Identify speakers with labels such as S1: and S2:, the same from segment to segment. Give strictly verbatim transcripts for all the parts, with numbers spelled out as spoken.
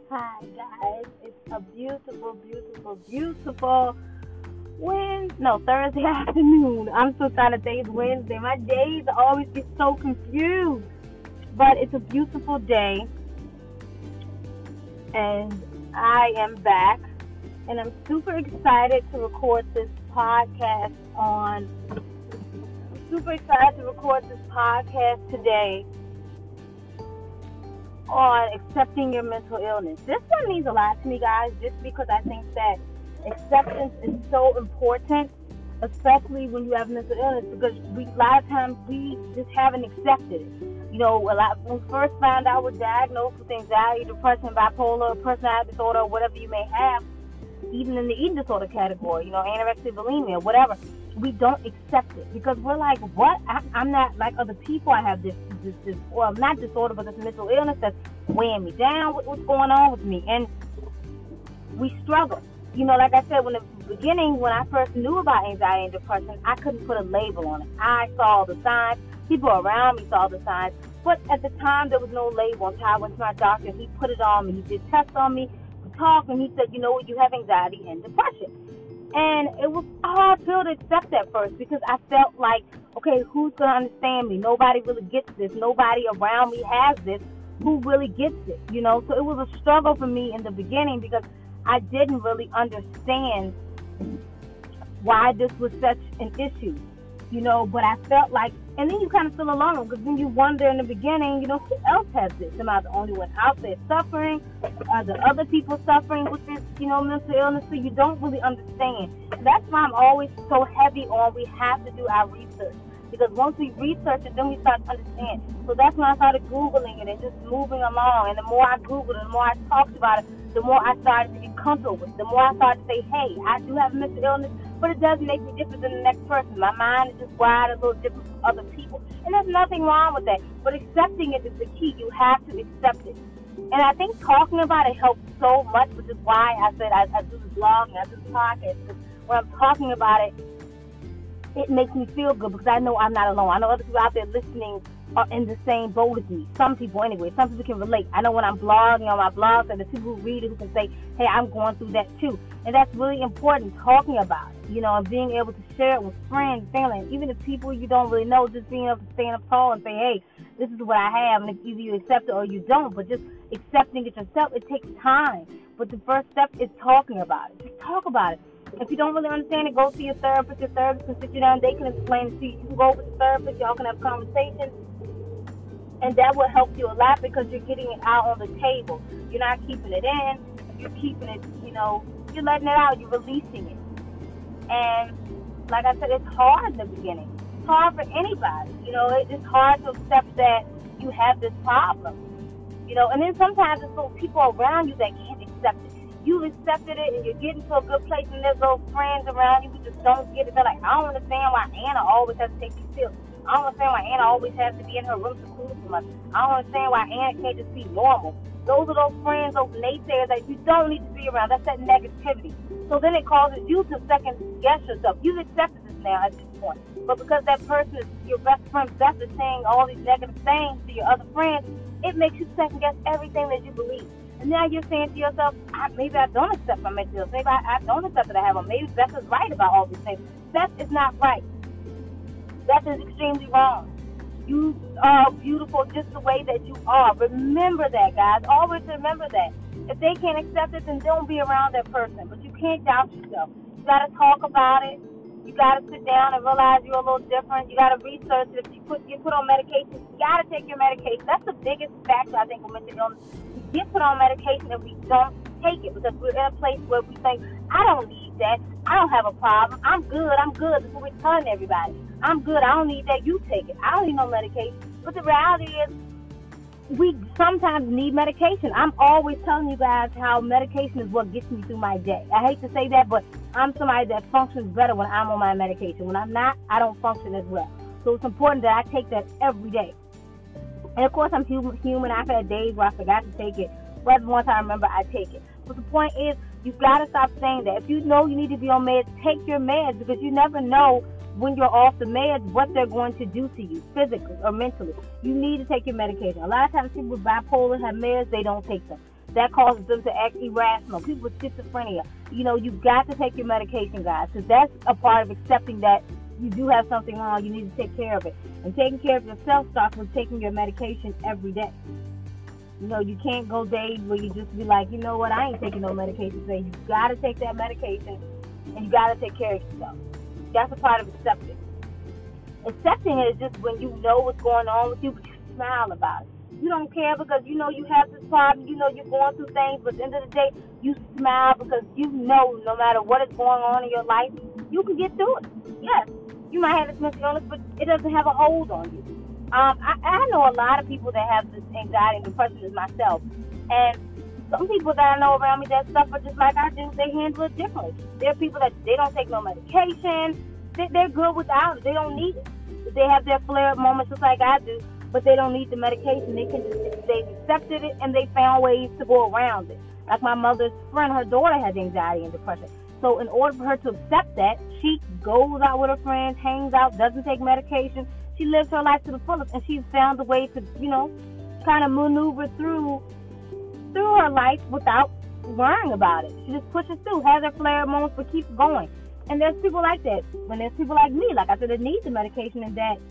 S1: Hi guys, it's a beautiful, beautiful, beautiful Wednesday, no, Thursday afternoon. I'm so tired of days Wednesday. My days always get so confused. But it's a beautiful day and I am back and I'm super excited to record this podcast on super excited to record this podcast today on accepting your mental illness. This one means a lot to me, guys, just because I think that acceptance is so important, especially when you have mental illness, because we, a lot of times we just haven't accepted it. You know, a lot, when we first found out we're diagnosed with anxiety, depression, bipolar, personality disorder, whatever you may have, even in the eating disorder category, you know, anorexia, bulimia, whatever, we don't accept it because we're like, what? I, I'm not like other people. I have this, this, this, well, not disorder, but this mental illness that's weighing me down. What, what's going on with me? And we struggle. You know, like I said, when the beginning, when I first knew about anxiety and depression, I couldn't put a label on it. I saw the signs. People around me saw the signs. But at the time, there was no label until I went to my doctor. He put it on me. He did tests on me. We talked, and he said, you know what, you have anxiety and depression. And it was a hard pill to accept at first because I felt like, okay, who's going to understand me? Nobody really gets this. Nobody around me has this. Who really gets it? You know, so it was a struggle for me in the beginning because I didn't really understand why this was such an issue, you know, but I felt like, and then you kind of feel alone because then you wonder in the beginning, you know, who else has this? Am I the only one out there suffering? Are there other people suffering with this, you know, mental illness? So you don't really understand. That's why I'm always so heavy on we have to do our research. Because once we research it, then we start to understand. So that's when I started Googling it and just moving along. And the more I Googled it, the more I talked about it, the more I started to get comfortable with it. The more I started to say, hey, I do have a mental illness, but it does make me different than the next person. My mind is just wired a little different from other people. And there's nothing wrong with that. But accepting it is the key. You have to accept it. And I think talking about it helps so much, which is why I said I, I do the blog and I do the podcast. Because when I'm talking about it, it makes me feel good because I know I'm not alone. I know other people out there listening are in the same boat as me. Some people anyway. Some people can relate. I know when I'm blogging on my blog, and the people who read it who can say, hey, I'm going through that too. And that's really important, talking about it, you know, and being able to share it with friends, family, even the people you don't really know, just being able to stand up tall and say, hey, this is what I have, and either you accept it or you don't. But just accepting it yourself, it takes time. But the first step is talking about it. Just talk about it. If you don't really understand it, go see your therapist. Your therapist can sit you down. They can explain it to you. You can go with the therapist. Y'all can have conversations. And that will help you a lot because you're getting it out on the table. You're not keeping it in. You're keeping it, you know, you're letting it out. You're releasing it. And like I said, it's hard in the beginning. It's hard for anybody. You know, it's hard to accept that you have this problem. You know, and then sometimes it's those people around you that can't accept it. You've accepted it and you're getting to a good place and there's those friends around you who just don't get it. They're like, I don't understand why Anna always has to take these pills. I don't understand why Anna always has to be in her room secluded from us. I don't understand why Anna can't just be normal. Those are those friends, those naysayers that you don't need to be around. That's that negativity. So then it causes you to second guess yourself. You've accepted this now at this point. But because that person is your best friend, Beth, is saying all these negative things to your other friends, it makes you second guess everything that you believe. And now you're saying to yourself, I, maybe I don't accept my mental illness. Maybe I, I don't accept that I have one. Maybe Beth is right about all these things. Beth is not right. Beth is extremely wrong. You are beautiful just the way that you are. Remember that, guys. Always remember that. If they can't accept it, then don't be around that person. But you can't doubt yourself. You got to talk about it. You got to sit down and realize you're a little different. You got to research it. If you put, get put on medication, you got to take your medication. That's the biggest factor, I think, with mental illness. We get put on medication and we don't take it because we're in a place where we think, I don't need that. I don't have a problem. I'm good. I'm good. That's what we're telling everybody. I'm good. I don't need that. You take it. I don't need no medication. But the reality is, we sometimes need medication. I'm always telling you guys how medication is what gets me through my day. I hate to say that, but I'm somebody that functions better when I'm on my medication. When I'm not, I don't function as well. So it's important that I take that every day. And of course, I'm human. I've had days where I forgot to take it. But once I remember, I take it. But the point is, you've got to stop saying that. If you know you need to be on meds, take your meds because you never know when you're off the meds, what they're going to do to you physically or mentally. You need to take your medication. A lot of times people with bipolar have meds, they don't take them. that causes them to act irrational. People with schizophrenia, you know, you've got to take your medication, guys, because that's a part of accepting that you do have something wrong. You need to take care of it. And taking care of yourself starts with taking your medication every day. You know, you can't go days where you just be like, you know what, I ain't taking no medication today. You got to take that medication, and you got to take care of yourself. That's a part of accepting. Accepting it is just when you know what's going on with you, but you smile about it. You don't care because you know you have this problem, you know you're going through things, but at the end of the day, you smile because you know no matter what is going on in your life, you can get through it. Yes, you might have this mental illness, but it doesn't have a hold on you. Um, I, I know a lot of people that have this anxiety and depression as myself, and some people that I know around me that suffer just like I do, they handle it differently. There are people that they don't take no medication, they, they're good without it, they don't need it. They have their flare-up moments just like I do, but they don't need the medication. They can just, they've accepted it and they found ways to go around it. Like my mother's friend, her daughter has anxiety and depression. So in order for her to accept that, she goes out with her friends, hangs out, doesn't take medication. She lives her life to the fullest, and she's found a way to, you know, kind of maneuver through through her life without worrying about it. She just pushes through, has her flare moments, but keeps going. And there's people like that. When there's people like me, like I said, that need the medication, and that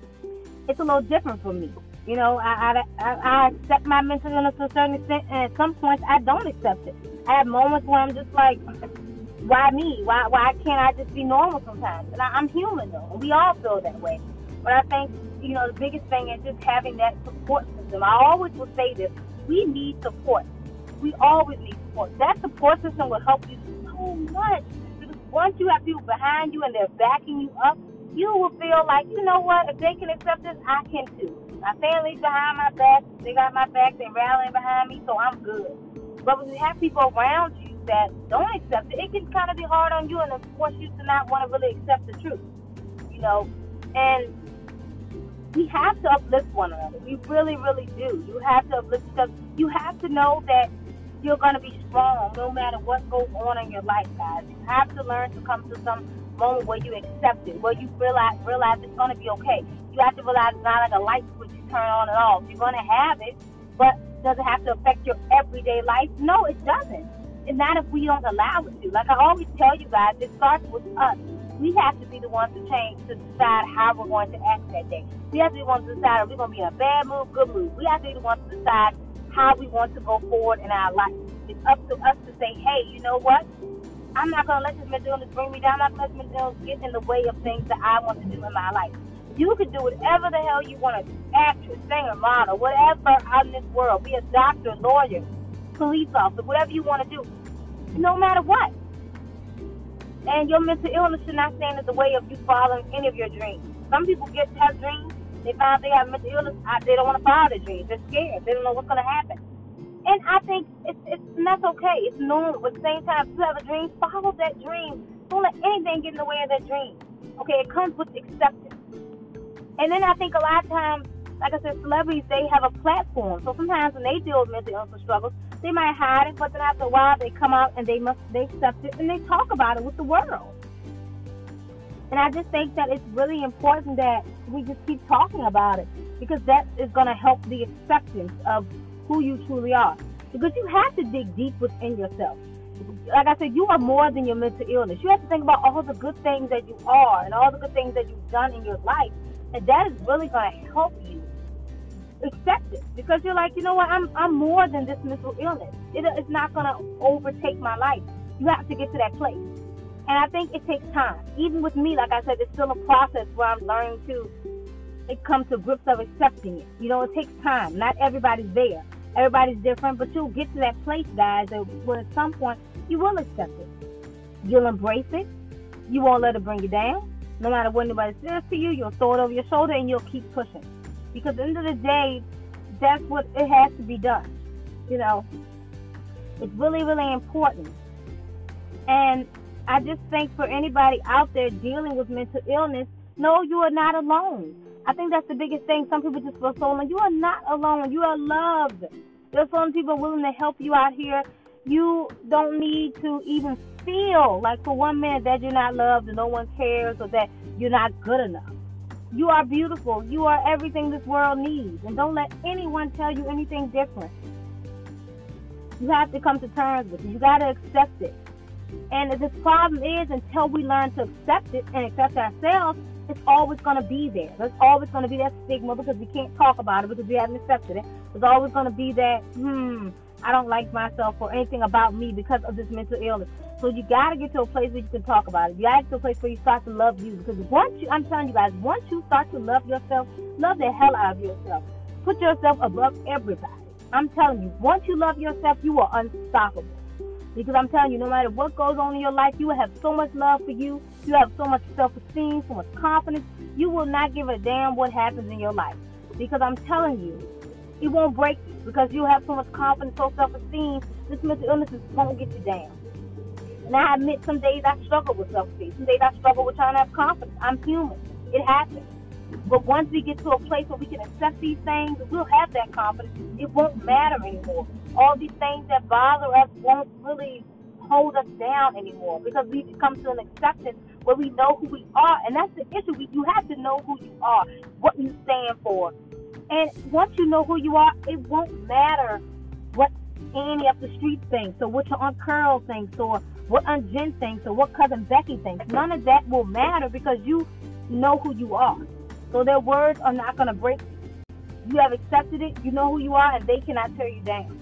S1: it's a little different for me. You know, I, I, I accept my mental illness to a certain extent, and at some points I don't accept it. I have moments where I'm just like, why me? Why why can't I just be normal sometimes? And I, I'm human, though, and we all feel that way. But I think, you know, the biggest thing is just having that support system. I always will say this, we need support. We always need support. That support system will help you so much. Because once you have people behind you and they're backing you up, you will feel like, you know what, if they can accept this, I can too. My family's behind my back, they got my back, they're rallying behind me, so I'm good. But when you have people around you that don't accept it, it can kind of be hard on you and force you to not want to really accept the truth, you know. And we have to uplift one another. We really, really do. You have to uplift because you have to know that you're going to be strong no matter what goes on in your life, guys. You have to learn to come to some moment where you accept it, where you realize, realize it's going to be okay. You have to realize it's not like a light switch you turn on and off. You're going to have it, but does it have to affect your everyday life? No, it doesn't. And not if we don't allow it to. Like I always tell you guys, it starts with us. We have to be the ones to change, to decide how we're going to act that day. We have to be the ones to decide if we're going to be in a bad mood, good mood. We have to be the ones to decide how we want to go forward in our life. It's up to us to say, hey, you know what? I'm not going to let this mental illness bring me down. I'm not going to let this mental illness get in the way of things that I want to do in my life. You can do whatever the hell you want to do. Actress, singer, model, whatever out in this world. Be a doctor, lawyer, police officer, whatever you want to do. No matter what. And your mental illness should not stand in the way of you following any of your dreams. Some people get have dreams. They find they have mental illness. They don't want to follow their dreams. They're scared. They don't know what's going to happen. And I think it's, it's and that's okay. It's normal. But at the same time, if you have a dream, follow that dream. Don't let anything get in the way of that dream. Okay, it comes with acceptance. And then I think a lot of times, like I said, celebrities, they have a platform. So sometimes when they deal with mental illness struggles, they might hide it, but then after a while they come out and they must they accept it and they talk about it with the world. And I just think that it's really important that we just keep talking about it, because that is going to help the acceptance of who you truly are. Because you have to dig deep within yourself. Like I said, you are more than your mental illness. You have to think about all the good things that you are and all the good things that you've done in your life, and that is really going to help you accept it, because you're like, you know what, I'm I'm more than this mental illness. It, it's not going to overtake my life. You have to get to that place. And I think it takes time. Even with me, like I said, it's still a process where I'm learning to it come to grips of accepting it. You know, it takes time. Not everybody's there. Everybody's different, but you'll get to that place, guys, where at some point you will accept it. You'll embrace it. You won't let it bring you down. No matter what anybody says to you, you'll throw it over your shoulder and you'll keep pushing. Because at the end of the day, that's what it has to be done. You know, it's really, really important. And I just think for anybody out there dealing with mental illness, no, you are not alone. I think that's the biggest thing. Some people just feel so alone. You are not alone. You are loved. There's so many people willing to help you out here. You don't need to even feel like for one minute that you're not loved and no one cares or that you're not good enough. You are beautiful. You are everything this world needs. And don't let anyone tell you anything different. You have to come to terms with it. You got to accept it. And the problem is, until we learn to accept it and accept ourselves, it's always going to be there. There's always going to be that stigma because we can't talk about it because we haven't accepted it. There's always going to be that, hmm, I don't like myself or anything about me because of this mental illness. So you got to get to a place where you can talk about it. You got to get to a place where you start to love you. Because once you, I'm telling you guys, once you start to love yourself, love the hell out of yourself. Put yourself above everybody. I'm telling you, once you love yourself, you are unstoppable. Because I'm telling you, no matter what goes on in your life, you will have so much love for you. You have so much self-esteem, so much confidence. You will not give a damn what happens in your life. Because I'm telling you, it won't break you. Because you have so much confidence, so self-esteem, this mental illness won't get you down. And I admit some days I struggle with self-esteem. Some days I struggle with trying to have confidence. I'm human. It happens. But once we get to a place where we can accept these things, we'll have that confidence. It won't matter anymore. All these things that bother us won't really hold us down anymore because we've come to an acceptance where we know who we are. And that's the issue. We, you have to know who you are, what you stand for. And once you know who you are, it won't matter what any of the street thinks or what your Aunt Carol thinks or what Aunt Jen thinks or what Cousin Becky thinks. None of that will matter because you know who you are. So their words are not going to break you. You have accepted it. You know who you are, and they cannot tear you down.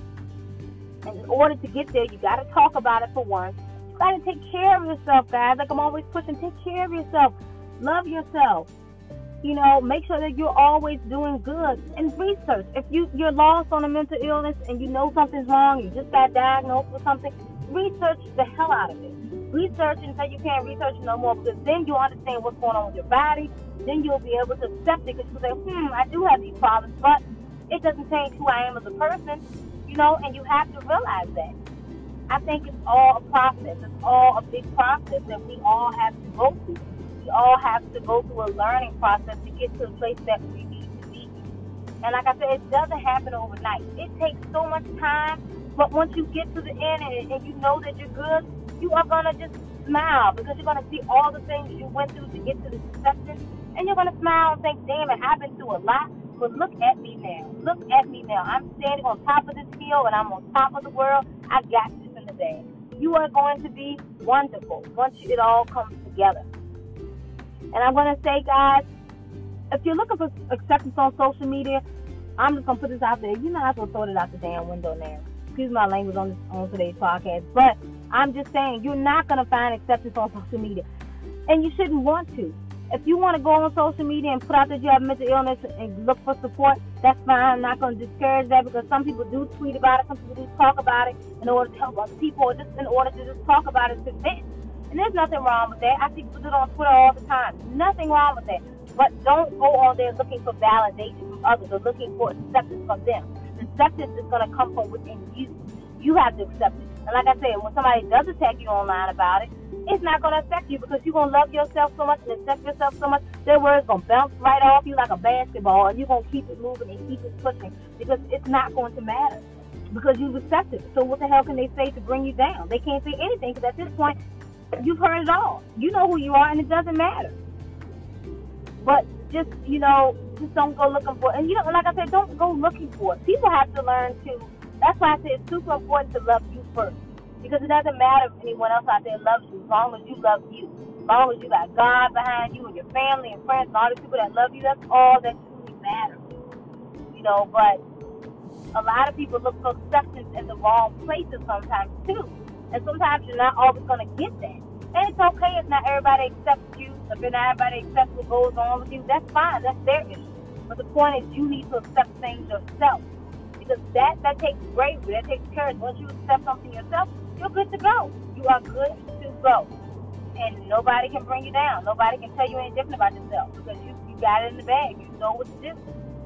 S1: And in order to get there, you got to talk about it for one. You got to take care of yourself, guys. Like I'm always pushing, take care of yourself. Love yourself. You know, make sure that you're always doing good. And research. If you, you're lost on a mental illness and you know something's wrong, you just got diagnosed with something, research the hell out of it. Research until you can't research no more because then you'll understand what's going on with your body. Then you'll be able to accept it because you'll say, hmm, I do have these problems, but it doesn't change who I am as a person, you know, and you have to realize that. I think it's all a process. It's all a big process that we all have to go through. We all have to go through a learning process to get to the place that we need to be. And like I said, it doesn't happen overnight. It takes so much time, but once you get to the end and, and you know that you're good, you are going to just smile because you're going to see all the things you went through to get to this acceptance. And you're going to smile and think, damn it, I've been through a lot, but look at me now. Look at me now. I'm standing on top of this hill and I'm on top of the world. I got this in the bag. You are going to be wonderful once it all comes together. And I'm going to say, guys, if you're looking for acceptance on social media, I'm just going to put this out there. You're not going to throw it out the damn window now. Excuse my language on, this, on today's podcast. But I'm just saying, you're not going to find acceptance on social media. And you shouldn't want to. If you want to go on social media and put out that you have mental illness and look for support, that's fine. I'm not going to discourage that because some people do tweet about it. Some people do talk about it in order to help other people or just in order to just talk about it to vent. And there's nothing wrong with that. I see people do it on Twitter all the time. Nothing wrong with that. But don't go on there looking for validation from others or looking for acceptance from them. The acceptance is going to come from within you. You have to accept it. And like I said, when somebody does attack you online about it, it's not going to affect you because you're going to love yourself so much and accept yourself so much. Their words going to bounce right off you like a basketball, and you're going to keep it moving and keep it pushing because it's not going to matter because you've accepted it. So what the hell can they say to bring you down? They can't say anything because at this point, you've heard it all. You know who you are, and it doesn't matter. But just, you know, just don't go looking for it. And, you know, like I said, don't go looking for it. People have to learn to. That's why I say it's super important to love you first. Because it doesn't matter if anyone else out there loves you as long as you love you. As long as you got God behind you and your family and friends and all the people that love you, that's all that truly matters. You know, but a lot of people look for acceptance in the wrong places sometimes too. And sometimes you're not always going to get that. And it's okay if not everybody accepts you. If not everybody accepts what goes on with you, that's fine. That's their issue. But the point is you need to accept things yourself. Because that, that takes bravery. That takes courage. Once you accept something yourself, you're good to go. You are good to go. And nobody can bring you down. Nobody can tell you anything different about yourself because you, you got it in the bag. You know what to do.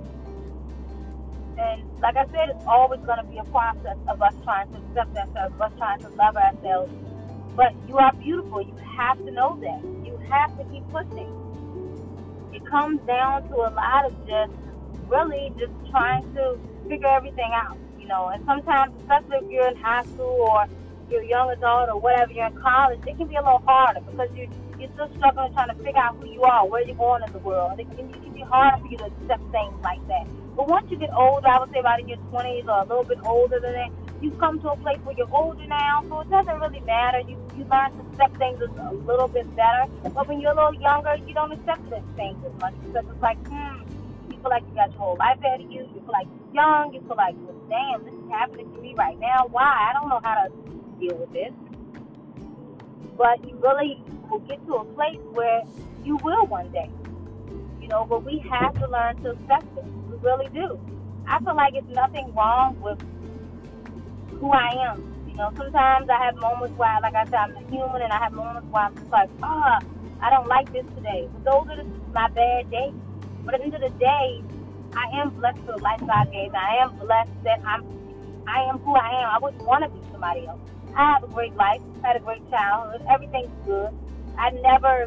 S1: And like I said, it's always going to be a process of us trying to accept ourselves, of us trying to love ourselves. But you are beautiful. You have to know that. You have to keep pushing. It comes down to a lot of just really just trying to figure everything out, you know. And sometimes, especially if you're in high school or you're a young adult or whatever, you're in college, it can be a little harder because you're, you're still struggling trying to figure out who you are, where you're going in the world. It can, it can be harder for you to accept things like that. But once you get older, I would say about in your twenties or a little bit older than that, you've come to a place where you're older now, so it doesn't really matter. You you learn to accept things a little bit better. But when you're a little younger, you don't accept those things as much because it's like, hmm, you feel like you got your whole life ahead of you. You feel like you're young. You feel like, well, damn, this is happening to me right now. Why? I don't know how to deal with this. But you really will get to a place where you will one day. You know, but we have to learn to accept it. We really do. I feel like it's nothing wrong with who I am. You know, sometimes I have moments where, like I said, I'm a human, and I have moments where I'm just like, ah, oh, I don't like this today. But those are the, my bad days. But at the end of the day, I am blessed for the life God gave me. I am blessed that I'm, I am who I am. I wouldn't want to be somebody else. I have a great life. I had a great childhood. Everything's good. I never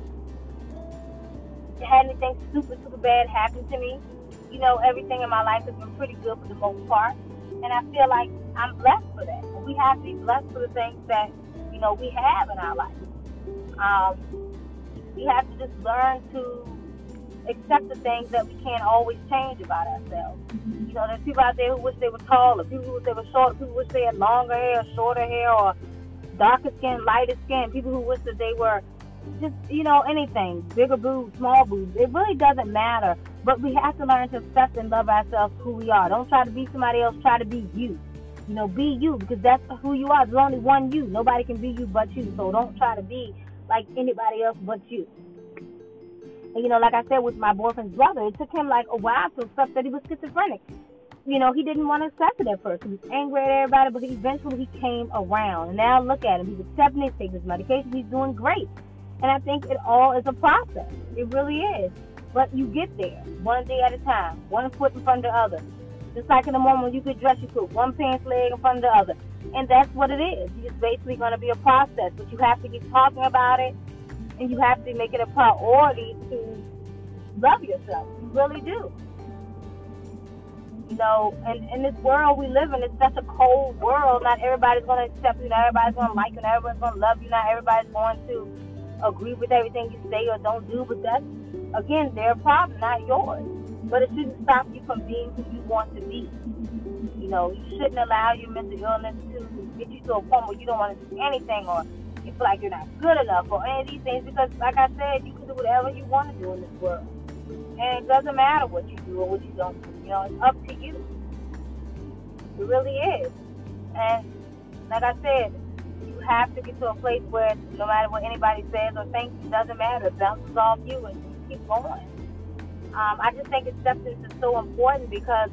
S1: had anything super, super bad happen to me. You know, everything in my life has been pretty good for the most part. And I feel like I'm blessed for that. And we have to be blessed for the things that, you know, we have in our life. Um, we have to just learn to accept the things that we can't always change about ourselves. You know, there's people out there who wish they were taller, people who wish they were shorter, people who wish they had longer hair, shorter hair, or darker skin, lighter skin, people who wish that they were just, you know, anything, bigger boobs, small boobs. It really doesn't matter. But we have to learn to accept and love ourselves who we are. Don't try to be somebody else. Try to be you. You know, be you, because that's who you are. There's only one you. Nobody can be you but you. So don't try to be like anybody else but you. And, you know, like I said with my boyfriend's brother, it took him like a while to accept that he was schizophrenic. You know, he didn't want to accept it at first. He was angry at everybody, but eventually he came around. And now look at him. He's accepting it, taking his medication. He's doing great. And I think it all is a process. It really is. But you get there, one day at a time, one foot in front of the other. Just like in the moment when you get dressed, you put one pants leg in front of the other. And that's what it is. It's basically going to be a process. But you have to keep talking about it, and you have to make it a priority to love yourself. You really do. You know, and in this world we live in, it's such a cold world. Not everybody's going to accept you. Not everybody's going to like you. Not everybody's going to love you. Not everybody's going to agree with everything you say or don't do. But that's, again, their problem, not yours. But it shouldn't stop you from being who you want to be. You know, you shouldn't allow your mental illness to get you to a point where you don't want to do anything, or you feel like you're not good enough, or any of these things. Because, like I said, you can do whatever you want to do in this world. And it doesn't matter what you do or what you don't do. You know, it's up to you. It really is. And like I said, you have to get to a place where no matter what anybody says or thinks, it doesn't matter. It bounces off you and you keep going. Um, I just think acceptance is so important because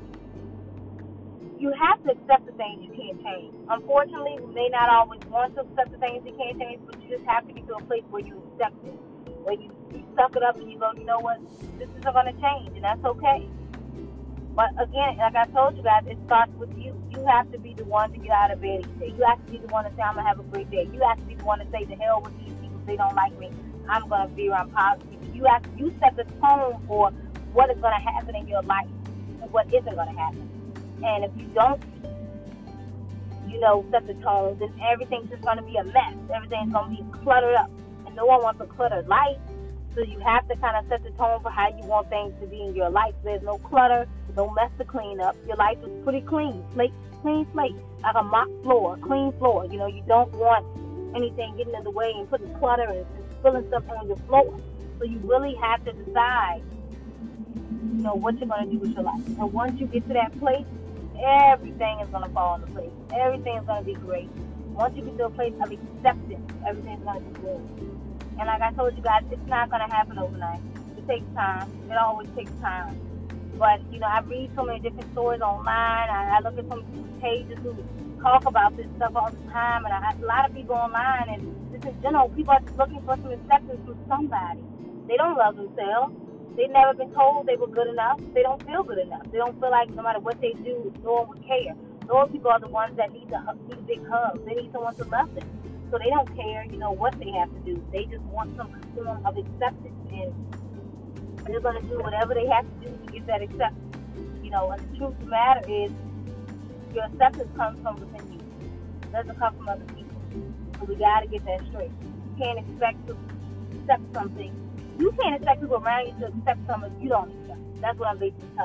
S1: you have to accept the things you can't change. Unfortunately, we may not always want to accept the things you can't change, but you just have to get to a place where you accept it. Where you, you suck it up and you go, you know what, this isn't going to change, and that's okay. But again, like I told you guys, it starts with you. You have to be the one to get out of bed each day. You have to be the one to say, I'm going to have a great day. You have to be the one to say, to hell with these people, if they don't like me, I'm going to be around positive people. You have to, you set the tone for what is going to happen in your life and what isn't going to happen. And if you don't, you know, set the tone, then everything's just going to be a mess. Everything's going to be cluttered up. And no one wants a cluttered life. So you have to kind of set the tone for how you want things to be in your life. There's no clutter, no mess to clean up. Your life is pretty clean, slate, clean slate, like a mop floor, clean floor. You know, you don't want anything getting in the way and putting clutter and, and spilling stuff on your floor. So you really have to decide, you know, what you're going to do with your life. And once you get to that place, everything is going to fall into place. Everything is going to be great. Once you get to a place of acceptance, everything's going to be good. And like I told you guys, it's not going to happen overnight. It takes time. It always takes time. But, you know, I read so many different stories online. I, I look at some pages who talk about this stuff all the time. And I, a lot of people online, and just in general, people are just looking for some acceptance from somebody. They don't love themselves. They've never been told they were good enough. They don't feel good enough. They don't feel like no matter what they do, no one would care. Those people are the ones that need, to, need a big hug. They need someone to love them. So they don't care, you know, what they have to do. They just want some form of acceptance. And they're going to do whatever they have to do to get that acceptance. You know, and the truth of the matter is, your acceptance comes from within you. It doesn't come from other people. So we got to get that straight. You can't expect to accept something. You can't expect people around you to accept something you don't accept. That's what I'm basically telling you.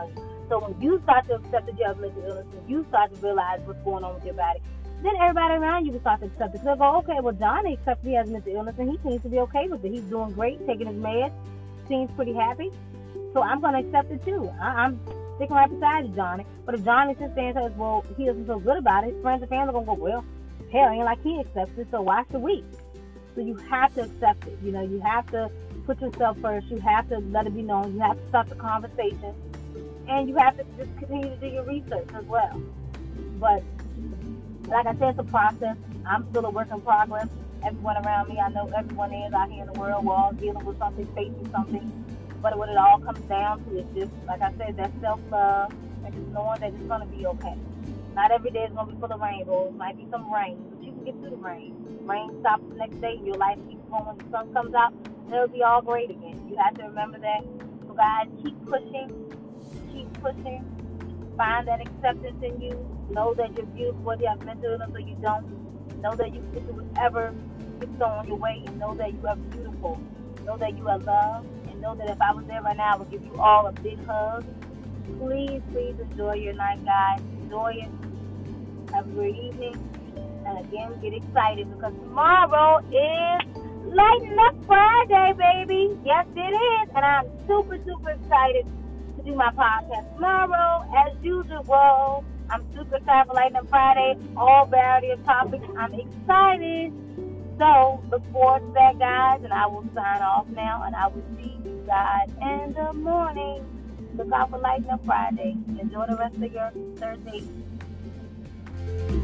S1: So when you start to accept that you have mental illness, when you start to realize what's going on with your body, then everybody around you will start to accept it. They'll go, okay, well, John accepts he has mental illness, and he seems to be okay with it. He's doing great, taking his meds, seems pretty happy. So I'm going to accept it too. I- I'm sticking right beside you, Johnny. But if Johnny sits there and says, well, he doesn't feel good about it, his friends and family are going to go, well, hell, ain't like he accepts it, so why should we? So you have to accept it. You know, you have to put yourself first. You have to let it be known. You have to start the conversation. And you have to just continue to do your research as well. But like I said, it's a process. I'm still a work in progress. Everyone around me, I know everyone is out here in the world. We're all dealing with something, facing something. But what it all comes down to is just, like I said, that self-love and just knowing that it's going to be okay. Not every day is going to be full of rainbows. Might be some rain, but you can get through the rain. Rain stops the next day. Your life keeps going. When the sun comes out, it'll be all great again. You have to remember that. So guys, keep pushing. Keep pushing. Find that acceptance in you. Know that you're beautiful, whether you have mental illness or you don't. Know that you can do whatever gets on your way, and know that you are beautiful. Know that you are loved, and know that if I was there right now, I would give you all a big hug. Please, please enjoy your night, guys. Enjoy it. Have a great evening. And again, get excited because tomorrow is Lighten Up Friday, baby. Yes, it is. And I'm super, super excited to do my podcast tomorrow, as usual. I'm super excited for Lighten Up Friday. All variety of topics. I'm excited. So, look forward to that, guys. And I will sign off now. And I will see you guys in the morning. Look out for Lighten Up Friday. Enjoy the rest of your Thursday.